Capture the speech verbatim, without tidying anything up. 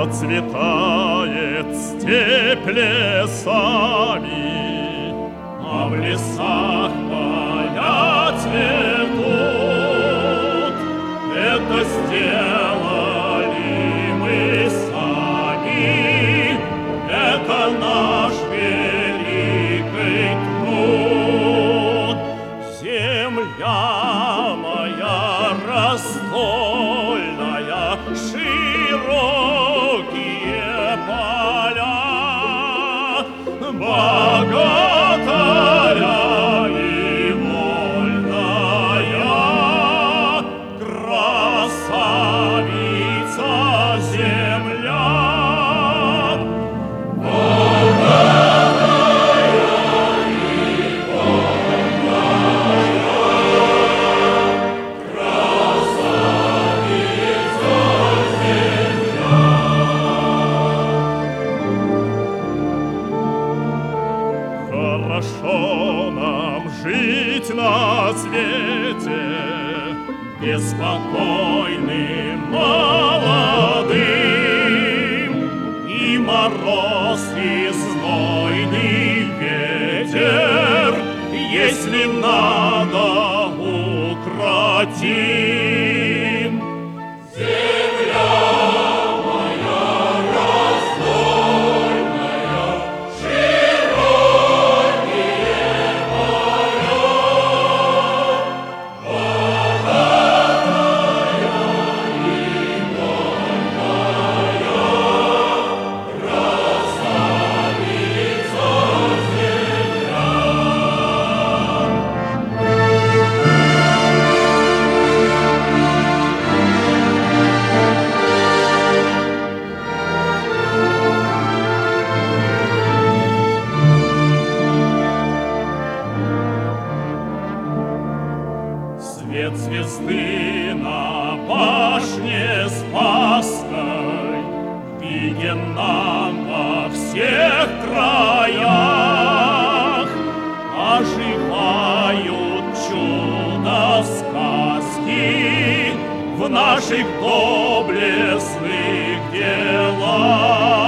Процветает степь лесами, а в лесах поля цветут. Это сделали мы сами, это наш великий труд. Земля моя раздольная, широкие поля, богатая и вольная, красавица земля. Хорошо нам жить на свете, беспокойным, молодым, и мороз, и знойный ветер, если надо, укротим. Свет звезды на башне Спасской виден нам во всех краях. Оживают чудо-сказки в наших доблестных делах.